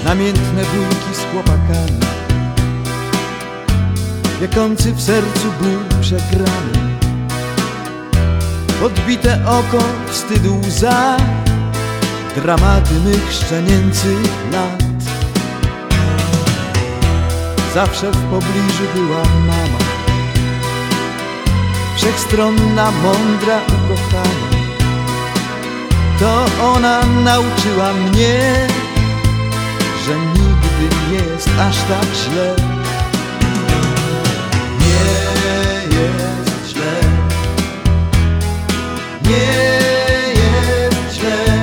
namiętne bójki z chłopakami, wiekący w sercu ból przegrany, podbite oko, wstydu, łza, dramaty mych szczenięcych lat. Zawsze w pobliżu była mama, wszechstronna, mądra, ukochana. To ona nauczyła mnie, że nigdy nie jest aż tak źle. Nie jest źle, nie jest źle.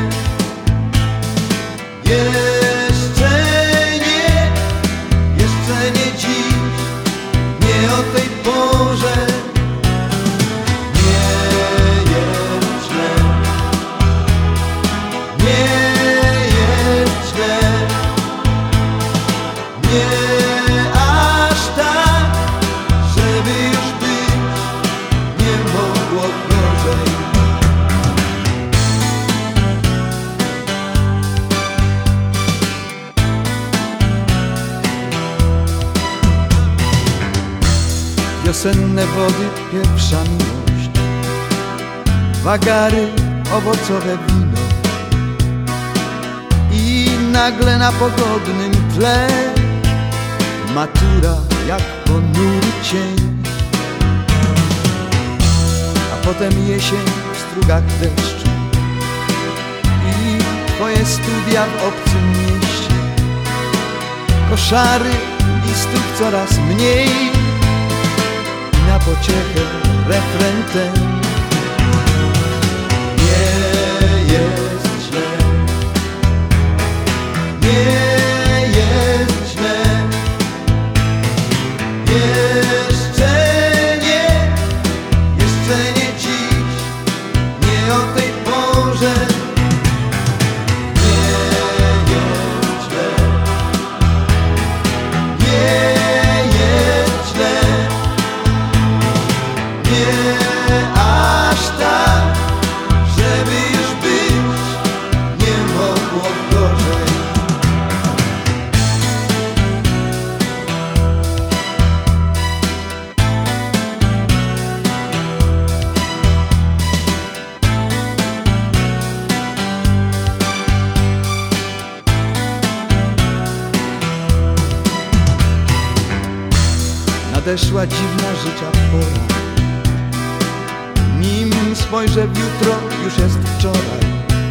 Jeszcze nie dziś, nie o tej porze. Nie aż tak, żeby już być nie mogło gorzej. Wiosenne wody, pierwsza miłość, wagary, owocowe wino i nagle na pogodnym tle matura jak ponury cień, a potem jesień w strugach deszczu i twoje studia w obcym mieście, koszary listów coraz mniej i na pociechę refren ten. Nie jest źle, nie jest źle. Jeszcze nie dziś, nie o tej porze. Nie jest źle, nie jest źle. Nie aż tak, żeby już być nie mogło gorzej. Nadeszła dziwna życia pora, nim spojrzę w jutro, już jest wczoraj.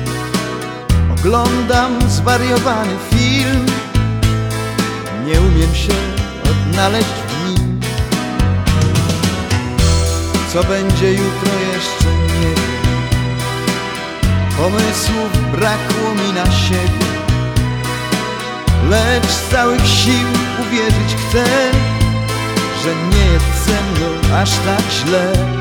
Oglądam zwariowany film, nie umiem się odnaleźć w nim. Co będzie jutro, jeszcze nie wiem, pomysłów brakło mi na siebie, lecz z całych sił uwierzyć chcę, że nie jest ze mną aż tak źle.